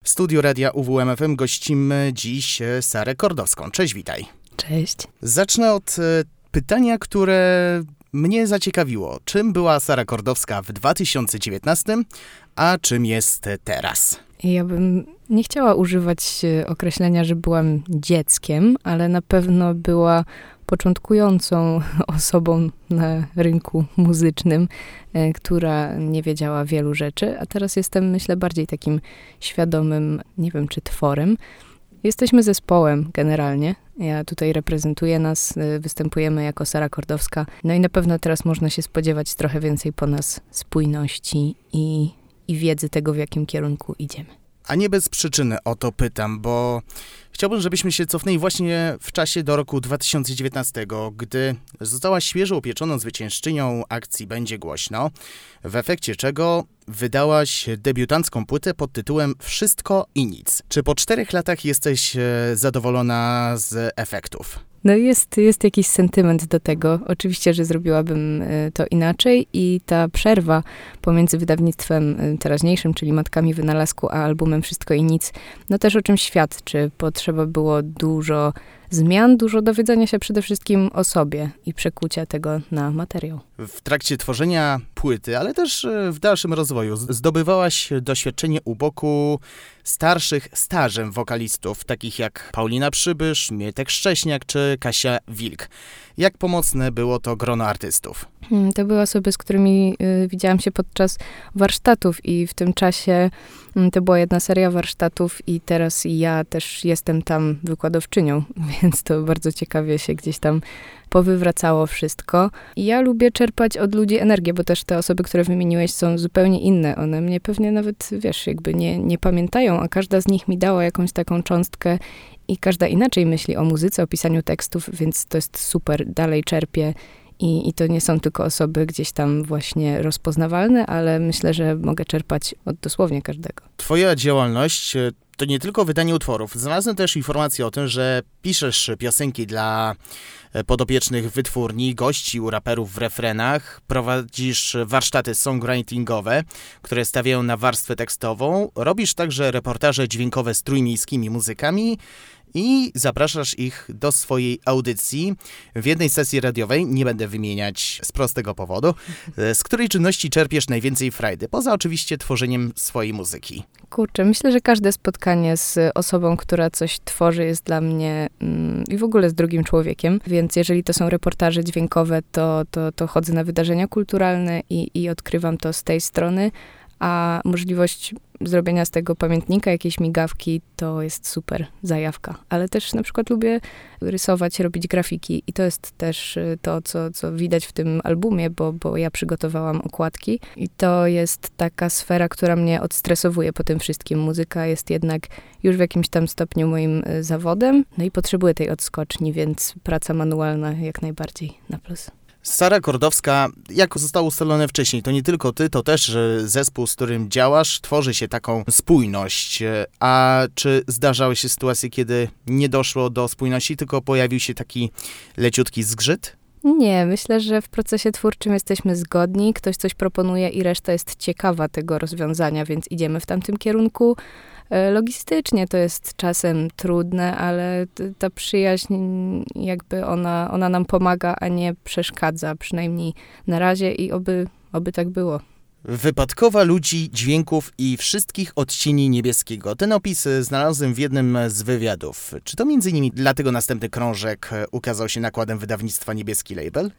studiu Radia UWMFM gościmy dziś Sarę Kordowską. Cześć, witaj. Cześć. Zacznę od pytania, które mnie zaciekawiło. Czym była Sara Kordowska w 2019, a czym jest teraz? Ja bym nie chciała używać określenia, że byłam dzieckiem, ale na pewno była początkującą osobą na rynku muzycznym, która nie wiedziała wielu rzeczy, a teraz jestem, myślę, bardziej takim świadomym, nie wiem, czy tworem. Jesteśmy zespołem generalnie. Ja tutaj reprezentuję nas, występujemy jako Sara Kordowska. No i na pewno teraz można się spodziewać trochę więcej po nas spójności i wiedzy tego, w jakim kierunku idziemy. A nie bez przyczyny o to pytam, bo chciałbym, żebyśmy się cofnęli właśnie w czasie do roku 2019, gdy została świeżo upieczoną zwyciężczynią akcji Będzie Głośno, w efekcie czego wydałaś debiutancką płytę pod tytułem Wszystko i Nic. Czy po 4 latach jesteś zadowolona z efektów? No jest jakiś sentyment do tego. Oczywiście, że zrobiłabym to inaczej i ta przerwa pomiędzy wydawnictwem teraźniejszym, czyli Matkami Wynalazku, a albumem Wszystko i Nic, no też o czym świadczy. Potrzeba było dużo zmian, dużo dowiedzenia się przede wszystkim o sobie i przekucia tego na materiał. W trakcie tworzenia płyty, ale też w dalszym rozwoju zdobywałaś doświadczenie u boku starszych stażem wokalistów, takich jak Paulina Przybysz, Mietek Szcześniak czy Kasia Wilk. Jak pomocne było to grono artystów? To były osoby, z którymi widziałam się podczas warsztatów i w tym czasie to była jedna seria warsztatów i teraz ja też jestem tam wykładowczynią, więc to bardzo ciekawie się gdzieś tam powywracało wszystko. I ja lubię czerpać od ludzi energię, bo też te osoby, które wymieniłeś, są zupełnie inne. One mnie pewnie nawet, jakby nie pamiętają, a każda z nich mi dała jakąś taką cząstkę i każda inaczej myśli o muzyce, o pisaniu tekstów, więc to jest super, dalej czerpię. I to nie są tylko osoby gdzieś tam właśnie rozpoznawalne, ale myślę, że mogę czerpać od dosłownie każdego. Twoja działalność to nie tylko wydanie utworów. Znalazłem też informację o tym, że piszesz piosenki dla podopiecznych wytwórni, gości u raperów w refrenach, prowadzisz warsztaty songwritingowe, które stawiają na warstwę tekstową, robisz także reportaże dźwiękowe z trójmiejskimi muzykami i zapraszasz ich do swojej audycji w jednej sesji radiowej, nie będę wymieniać z prostego powodu, z której czynności czerpiesz najwięcej frajdy, poza oczywiście tworzeniem swojej muzyki. Kurczę, myślę, że każde spotkanie z osobą, która coś tworzy, jest dla mnie i w ogóle z drugim człowiekiem, więc jeżeli to są reportaże dźwiękowe, to chodzę na wydarzenia kulturalne i odkrywam to z tej strony, a możliwość zrobienia z tego pamiętnika, jakiejś migawki, to jest super zajawka. Ale też na przykład lubię rysować, robić grafiki i to jest też to, co widać w tym albumie, bo ja przygotowałam okładki i to jest taka sfera, która mnie odstresowuje po tym wszystkim. Muzyka jest jednak już w jakimś tam stopniu moim zawodem, no i potrzebuję tej odskoczni, więc praca manualna jak najbardziej na plus. Sara Kordowska, jak zostało ustalone wcześniej, to nie tylko ty, to też zespół, z którym działasz, tworzy się taką spójność. A czy zdarzały się sytuacje, kiedy nie doszło do spójności, tylko pojawił się taki leciutki zgrzyt? Nie, myślę, że w procesie twórczym jesteśmy zgodni, ktoś coś proponuje i reszta jest ciekawa tego rozwiązania, więc idziemy w tamtym kierunku. Logistycznie to jest czasem trudne, ale ta przyjaźń jakby ona nam pomaga, a nie przeszkadza, przynajmniej na razie i oby tak było. Wypadkowa ludzi, dźwięków i wszystkich odcieni niebieskiego. Ten opis znalazłem w jednym z wywiadów. Czy to między innymi dlatego następny krążek ukazał się nakładem wydawnictwa Niebieski Label?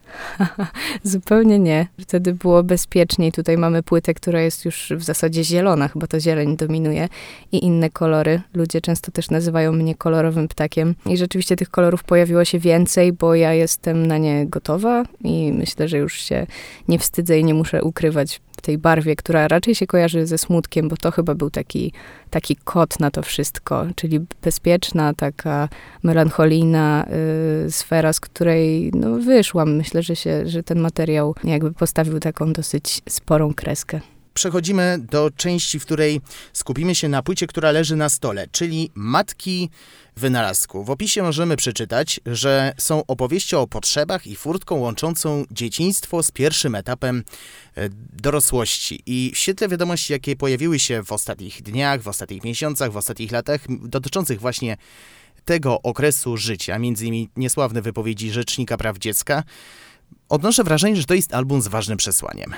Zupełnie nie. Wtedy było bezpieczniej. Tutaj mamy płytę, która jest już w zasadzie zielona, chyba to zieleń dominuje i inne kolory. Ludzie często też nazywają mnie kolorowym ptakiem. I rzeczywiście tych kolorów pojawiło się więcej, bo ja jestem na nie gotowa i myślę, że już się nie wstydzę i nie muszę ukrywać tej barwie, która raczej się kojarzy ze smutkiem, bo to chyba był taki kod na to wszystko, czyli bezpieczna, taka melancholijna sfera, z której wyszłam. Myślę, że ten materiał jakby postawił taką dosyć sporą kreskę. przechodzimy do części, w której skupimy się na płycie, która leży na stole, czyli Matki wynalazku. W opisie możemy przeczytać, że są opowieści o potrzebach i furtką łączącą dzieciństwo z pierwszym etapem dorosłości. I w świetle wiadomości, jakie pojawiły się w ostatnich dniach, w ostatnich miesiącach, w ostatnich latach, dotyczących właśnie tego okresu życia, między innymi niesławne wypowiedzi Rzecznika Praw Dziecka, odnoszę wrażenie, że to jest album z ważnym przesłaniem.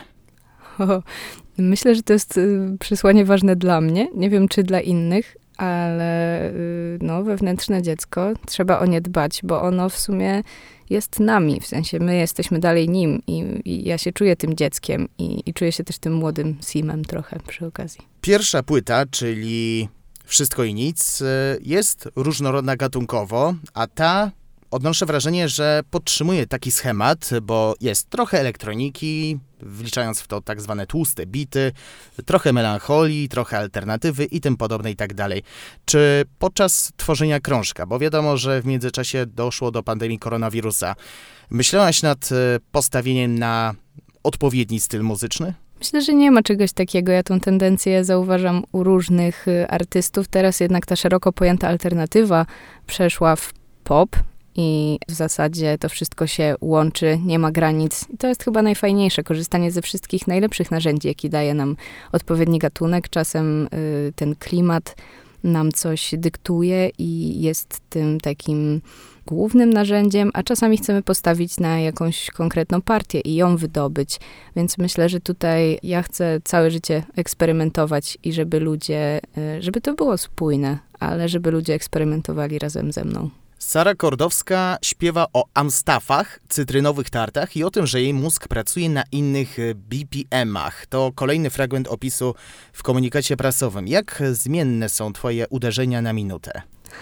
Myślę, że to jest przesłanie ważne dla mnie. Nie wiem, czy dla innych, ale wewnętrzne dziecko, trzeba o nie dbać, bo ono w sumie jest nami. W sensie my jesteśmy dalej nim i ja się czuję tym dzieckiem i czuję się też tym młodym Simem trochę przy okazji. Pierwsza płyta, czyli Wszystko i nic, jest różnorodna gatunkowo, a ta, odnoszę wrażenie, że podtrzymuje taki schemat, bo jest trochę elektroniki, wliczając w to tak zwane tłuste bity, trochę melancholii, trochę alternatywy i tym podobne i tak dalej. Czy podczas tworzenia krążka, bo wiadomo, że w międzyczasie doszło do pandemii koronawirusa, myślałaś nad postawieniem na odpowiedni styl muzyczny? Myślę, że nie ma czegoś takiego. Ja tą tendencję zauważam u różnych artystów. Teraz jednak ta szeroko pojęta alternatywa przeszła w pop i w zasadzie to wszystko się łączy, nie ma granic. I to jest chyba najfajniejsze, korzystanie ze wszystkich najlepszych narzędzi, jaki daje nam odpowiedni gatunek. Czasem ten klimat nam coś dyktuje i jest tym takim głównym narzędziem, a czasami chcemy postawić na jakąś konkretną partię i ją wydobyć. Więc myślę, że tutaj ja chcę całe życie eksperymentować i żeby ludzie, żeby to było spójne, ale żeby ludzie eksperymentowali razem ze mną. Sara Kordowska śpiewa o amstafach, cytrynowych tartach i o tym, że jej mózg pracuje na innych BPM-ach. To kolejny fragment opisu w komunikacie prasowym. Jak zmienne są twoje uderzenia na minutę?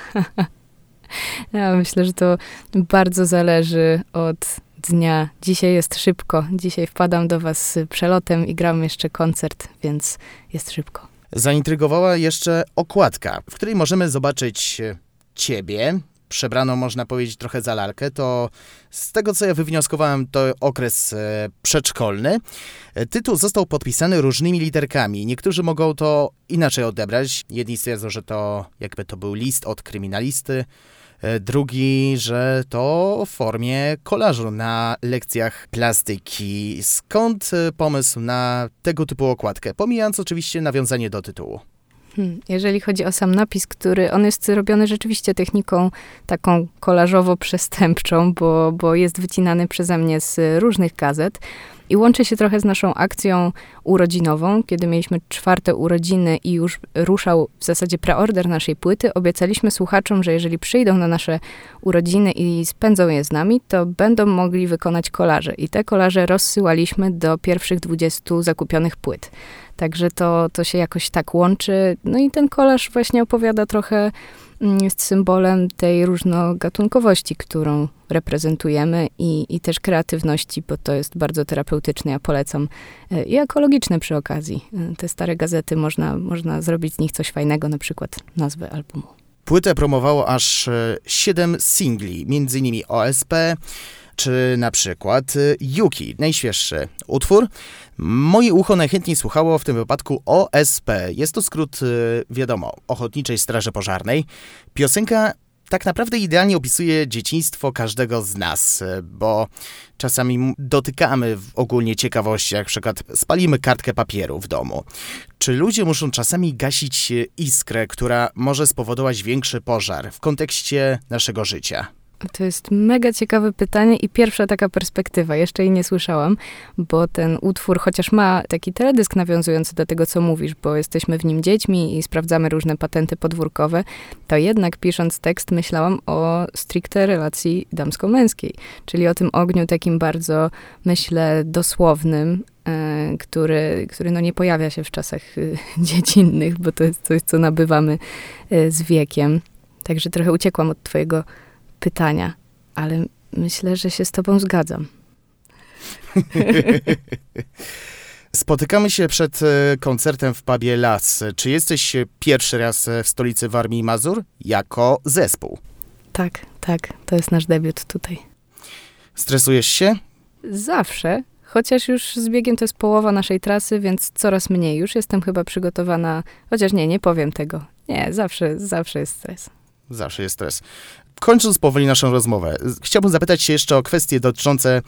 Ja myślę, że to bardzo zależy od dnia. Dzisiaj jest szybko. Dzisiaj wpadam do was z przelotem i gram jeszcze koncert, więc jest szybko. Zaintrygowała jeszcze okładka, w której możemy zobaczyć ciebie, przebraną, można powiedzieć, trochę za lalkę. To z tego, co ja wywnioskowałem, to okres przedszkolny. Tytuł został podpisany różnymi literkami. Niektórzy mogą to inaczej odebrać. Jedni stwierdzą, że to jakby to był list od kryminalisty. Drugi, że to w formie kolażu na lekcjach plastyki. Skąd pomysł na tego typu okładkę? Pomijając oczywiście nawiązanie do tytułu. Jeżeli chodzi o sam napis, on jest robiony rzeczywiście techniką taką kolażowo-przestępczą, bo jest wycinany przeze mnie z różnych gazet i łączy się trochę z naszą akcją urodzinową. Kiedy mieliśmy 4. urodziny i już ruszał w zasadzie preorder naszej płyty, obiecaliśmy słuchaczom, że jeżeli przyjdą na nasze urodziny i spędzą je z nami, to będą mogli wykonać kolaże. I te kolaże rozsyłaliśmy do pierwszych 20 zakupionych płyt. Także to się jakoś tak łączy. No i ten kolaż właśnie opowiada trochę, jest symbolem tej różnogatunkowości, którą reprezentujemy i też kreatywności, bo to jest bardzo terapeutyczne, ja polecam. I ekologiczne przy okazji. Te stare gazety, można zrobić z nich coś fajnego, na przykład nazwę albumu. Płytę promowało aż 7 singli, m.in. OSP, czy na przykład Yuki, najświeższy utwór. Moje ucho najchętniej słuchało w tym wypadku OSP. Jest to skrót, wiadomo, Ochotniczej Straży Pożarnej. Piosenka tak naprawdę idealnie opisuje dzieciństwo każdego z nas, bo czasami dotykamy ogólnie ciekawości, jak na przykład spalimy kartkę papieru w domu. Czy ludzie muszą czasami gasić iskrę, która może spowodować większy pożar w kontekście naszego życia? To jest mega ciekawe pytanie i pierwsza taka perspektywa. Jeszcze jej nie słyszałam, bo ten utwór, chociaż ma taki teledysk nawiązujący do tego, co mówisz, bo jesteśmy w nim dziećmi i sprawdzamy różne patenty podwórkowe, to jednak pisząc tekst myślałam o stricte relacji damsko-męskiej, czyli o tym ogniu takim bardzo, myślę, dosłownym, który nie pojawia się w czasach dziecinnych, bo to jest coś, co nabywamy z wiekiem. Także trochę uciekłam od twojego pytania, ale myślę, że się z tobą zgadzam. Spotykamy się przed koncertem w pubie Las. Czy jesteś pierwszy raz w stolicy Warmii i Mazur jako zespół? Tak. To jest nasz debiut tutaj. Stresujesz się? Zawsze, chociaż już z biegiem to jest połowa naszej trasy, więc coraz mniej. Już jestem chyba przygotowana, chociaż nie powiem tego. Nie, zawsze jest stres. Zawsze jest stres. Kończąc powoli naszą rozmowę, chciałbym zapytać się jeszcze o kwestie dotyczące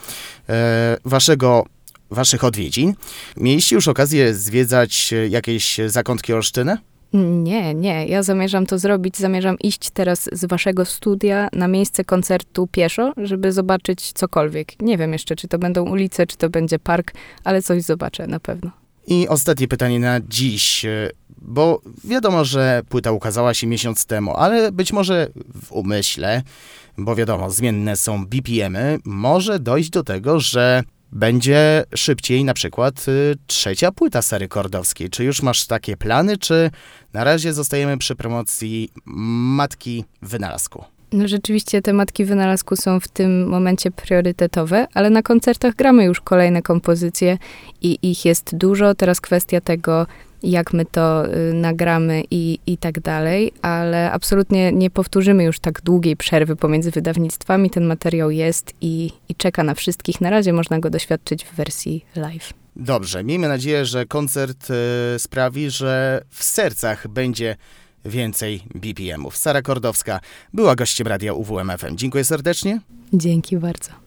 waszych odwiedzin. Mieliście już okazję zwiedzać jakieś zakątki Olsztyna? Nie. Ja zamierzam to zrobić. Zamierzam iść teraz z waszego studia na miejsce koncertu pieszo, żeby zobaczyć cokolwiek. Nie wiem jeszcze, czy to będą ulice, czy to będzie park, ale coś zobaczę na pewno. I ostatnie pytanie na dziś, bo wiadomo, że płyta ukazała się miesiąc temu, ale być może w umyśle, bo wiadomo, zmienne są BPM-y, może dojść do tego, że będzie szybciej na przykład trzecia płyta Sary Kordowskiej. Czy już masz takie plany, czy na razie zostajemy przy promocji Matki Wynalazku? No rzeczywiście te Matki Wynalazku są w tym momencie priorytetowe, ale na koncertach gramy już kolejne kompozycje i ich jest dużo. Teraz kwestia tego, jak my to nagramy i tak dalej, ale absolutnie nie powtórzymy już tak długiej przerwy pomiędzy wydawnictwami. Ten materiał jest i czeka na wszystkich. Na razie można go doświadczyć w wersji live. Dobrze, miejmy nadzieję, że koncert sprawi, że w sercach będzie więcej BPM-ów. Sara Kordowska była gościem radia UWM FM. Dziękuję serdecznie. Dzięki bardzo.